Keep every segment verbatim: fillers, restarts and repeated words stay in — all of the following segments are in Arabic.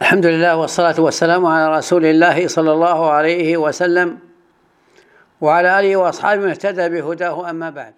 الحمد لله والصلاة والسلام على رسول الله صلى الله عليه وسلم وعلى آله وأصحابه من اهتدى بهداه، أما بعد،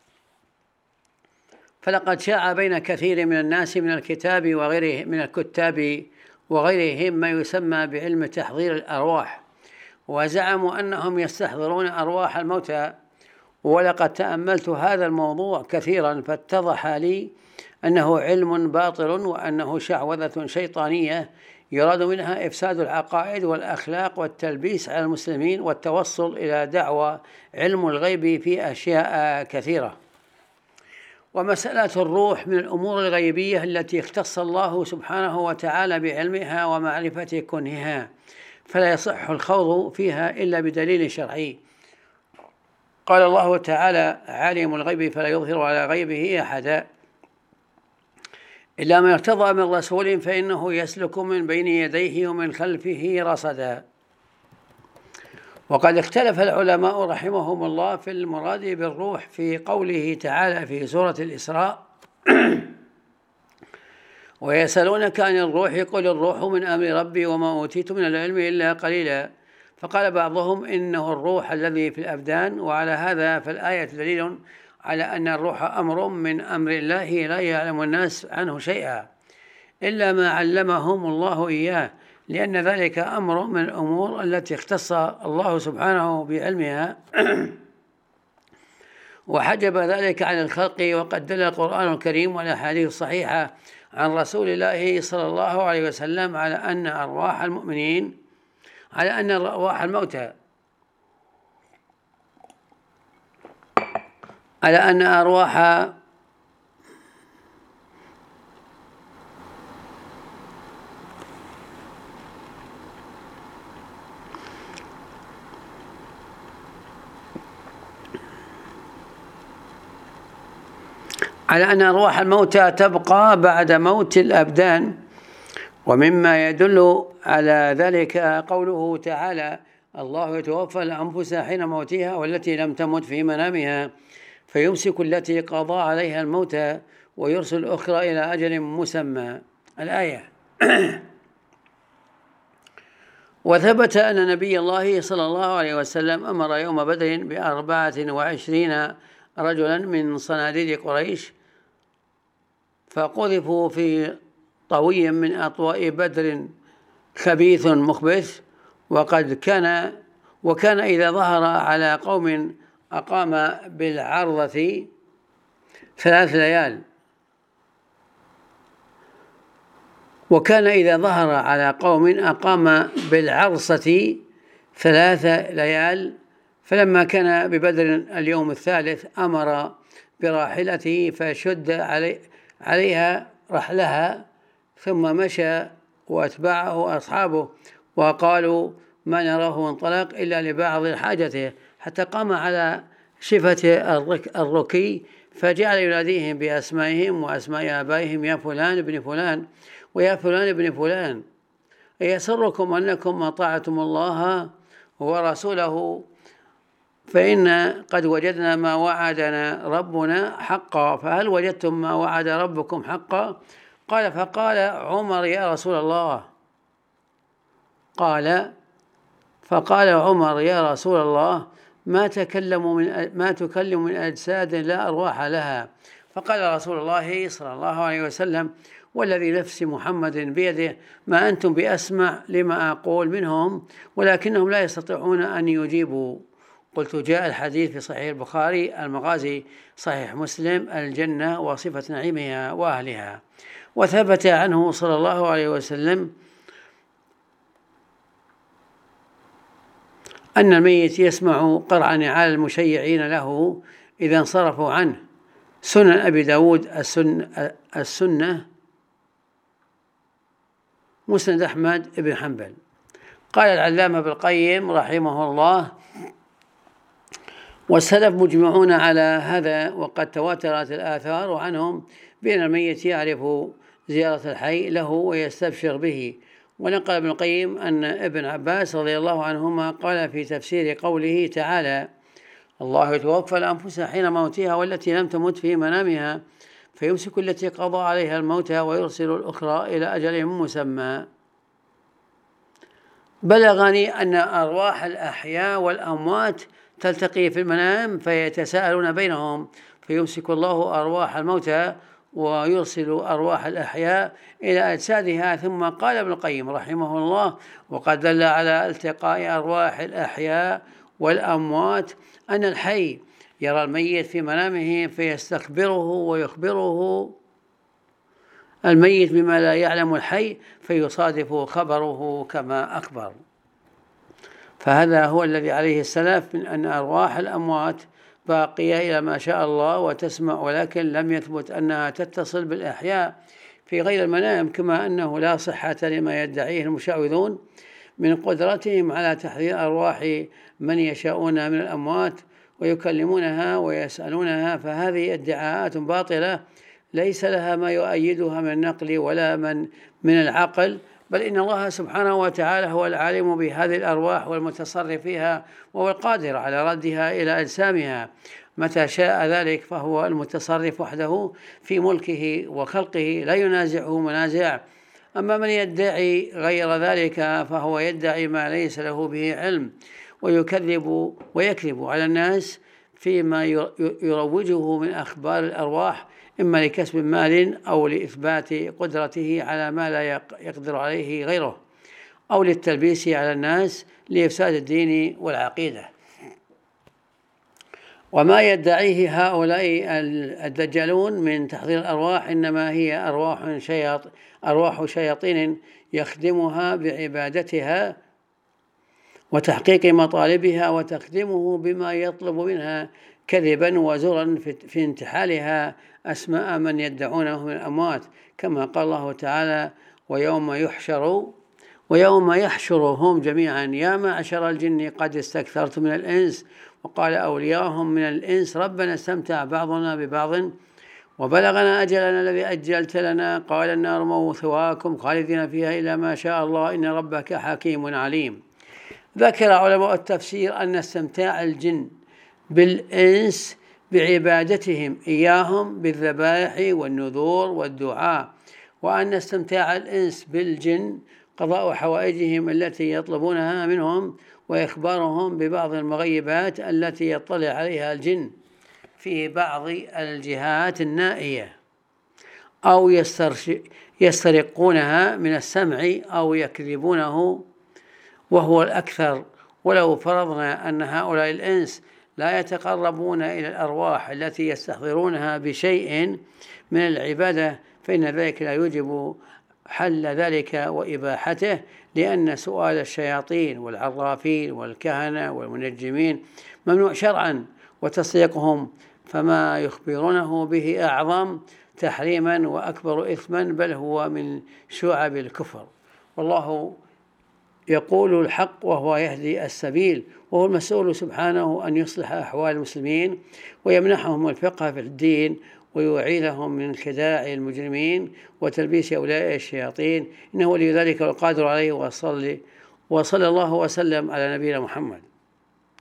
فلقد شاع بين كثير من الناس من الكتاب وغيره من الكتاب وغيرهم ما يسمى بعلم تحضير الأرواح، وزعموا أنهم يستحضرون أرواح الموتى، ولقد تأملت هذا الموضوع كثيرا فاتضح لي أنه علم باطل، وأنه شعوذة شيطانية يراد منها إفساد العقائد والأخلاق والتلبيس على المسلمين والتوصل إلى دعوى علم الغيب في أشياء كثيرة. ومسألة الروح من الأمور الغيبية التي اختص الله سبحانه وتعالى بعلمها ومعرفة كنهها، فلا يصح الخوض فيها إلا بدليل شرعي. قال الله تعالى: عالم الغيب فلا يظهر على غيبه أحدا إلا ما ارتضى من رسول فإنه يسلك من بين يديه ومن خلفه رصدا. وقد اختلف العلماء رحمهم الله في المراد بالروح في قوله تعالى في سورة الإسراء: ويسألونك عن الروح قل الروح من أمر ربي وما أوتيت من العلم إلا قليلا. فقال بعضهم إنه الروح الذي في الأبدان، وعلى هذا فالآية دليل على أن الروح أمر من أمر الله لا يعلم الناس عنه شيئا إلا ما علمهم الله إياه، لأن ذلك أمر من الأمور التي اختص الله سبحانه بعلمها وحجب ذلك عن الخلق. وقد دل القرآن الكريم والأحاديث الصحيحة عن رسول الله صلى الله عليه وسلم على أن أرواح المؤمنين على أن أرواح الموتى على أن أرواح على أن أرواح الموتى تبقى بعد موت الأبدان. ومما يدل على ذلك قوله تعالى: الله يتوفى الأنفس حين موتها والتي لم تمت في منامها فيمسك التي قضى عليها الموت ويرسل الأخرى إلى أجل مسمى. الآية. وثبت أن نبي الله صلى الله عليه وسلم أمر يوم بدر بأربعة وعشرين رجلا من صناديد قريش فقذفوا في طوي من أطواء بدر خبيث مخبث، وقد كان وكان إذا ظهر على قوم أقام بالعرضة ثلاث ليال وكان إذا ظهر على قوم أقام بالعرصة ثلاث ليال فلما كان ببدر اليوم الثالث أمر براحلته فشد علي عليها رحلها ثم مشى وأتبعه أصحابه وقالوا: ما نراه انطلق إلا لبعض حاجته، حتى قام على شفة الركي فجعل يناديهم بأسمائهم وأسماء آبائهم: يا فلان ابن فلان ويا فلان ابن فلان، يسركم أنكم أطعتم الله ورسوله فإن قد وجدنا ما وعدنا ربنا حقا، فهل وجدتم ما وعد ربكم حقا؟ قال فقال عمر: يا رسول الله قال فقال عمر: يا رسول الله ما تكلم من ما تكلم من أجساد لا أرواح لها. فقال رسول الله صلى الله عليه وسلم: والذي نفس محمد بيده ما أنتم بأسمع لما أقول منهم ولكنهم لا يستطيعون أن يجيبوا. قلت: جاء الحديث في صحيح البخاري، المغازي صحيح مسلم، الجنة وصفة نعيمها وأهلها. وثبت عنه صلى الله عليه وسلم أن الميت يسمع قرع نعال المشيعين له إذا انصرفوا عنه. سنن أبي داود السنة, السنة مسند أحمد بن حنبل. قال العلامة ابن القيم رحمه الله: والسلف مجمعون على هذا، وقد تواترت الآثار عنهم بأن الميت يعرف زيارة الحي له ويستبشر به. ونقل ابن القيم أن ابن عباس رضي الله عنهما قال في تفسير قوله تعالى: الله يتوفى الأنفس حين موتها والتي لم تمت في منامها فيمسك التي قضى عليها الموت ويرسل الأخرى إلى أجل مسمى. بلغني أن أرواح الأحياء والأموات تلتقي في المنام فيتساءلون بينهم، فيمسك الله أرواح الموتى ويرسل أرواح الأحياء إلى أجسادها. ثم قال ابن القيم رحمه الله: وقد دل على التقاء أرواح الأحياء والأموات أن الحي يرى الميت في منامه فيستخبره ويخبره الميت بما لا يعلم الحي فيصادف خبره كما أخبر. فهذا هو الذي عليه السلف من أن أرواح الأموات باقية إلى ما شاء الله وتسمع، ولكن لم يثبت أنها تتصل بالأحياء في غير المنام، كما أنه لا صحة لما يدعيه المشعوذون من قدرتهم على تحضير أرواح من يشاءون من الأموات ويكلمونها ويسألونها، فهذه ادعاءات باطلة ليس لها ما يؤيدها من النقل ولا من من العقل، بل إن الله سبحانه وتعالى هو العالم بهذه الأرواح والمتصرف فيها، وهو القادر على ردها إلى أجسامها متى شاء ذلك، فهو المتصرف وحده في ملكه وخلقه لا ينازعه منازع. أما من يدعي غير ذلك فهو يدعي ما ليس له به علم ويكذب ويكذب على الناس فيما يروجه من أخبار الأرواح، إما لكسب مال أو لإثبات قدرته على ما لا يقدر عليه غيره، أو للتلبيس على الناس لإفساد الدين والعقيدة. وما يدعيه هؤلاء الدجالون من تحضير الأرواح إنما هي أرواح شياط أرواح شياطين يخدمها بعبادتها وتحقيق مطالبها وتخدمه بما يطلب منها كذبا وزرا في انتحالها أسماء من يدعونه من الأموات، كما قال الله تعالى: ويوم يحشر ويوم يحشرهم جميعا يا معشر الجن قد استكثرتم من الإنس، وقال أولياءهم من الإنس ربنا استمتع بعضنا ببعض وبلغنا أجلنا الذي أجلت لنا، قال النار موثواكم خالدين فيها إلا ما شاء الله إن ربك حكيم عليم. ذكر علماء التفسير أن استمتاع الجن بالإنس بعبادتهم إياهم بالذبائح والنذور والدعاء، وأن استمتاع الإنس بالجن قضاء حوائجهم التي يطلبونها منهم وإخبارهم ببعض المغيبات التي يطلع عليها الجن في بعض الجهات النائية، أو يسترقونها من السمع أو يكذبونه وهو الأكثر. ولو فرضنا أن هؤلاء الإنس لا يتقربون إلى الأرواح التي يستحضرونها بشيء من العبادة فإن ذلك لا يوجب حل ذلك وإباحته، لأن سؤال الشياطين والعرافين والكهنة والمنجمين ممنوع شرعا، وتصديقهم فما يخبرونه به أعظم تحريما وأكبر إثما، بل هو من شعب الكفر. والله يقول الحق وهو يهدي السبيل، وهو المسؤول سبحانه أن يصلح أحوال المسلمين ويمنحهم الفقه في الدين ويعيذهم من خداع المجرمين وتلبيس أولياء الشياطين، إنه ولي ذلك والقادر عليه. وصلى وصلى الله وسلم على نبينا محمد.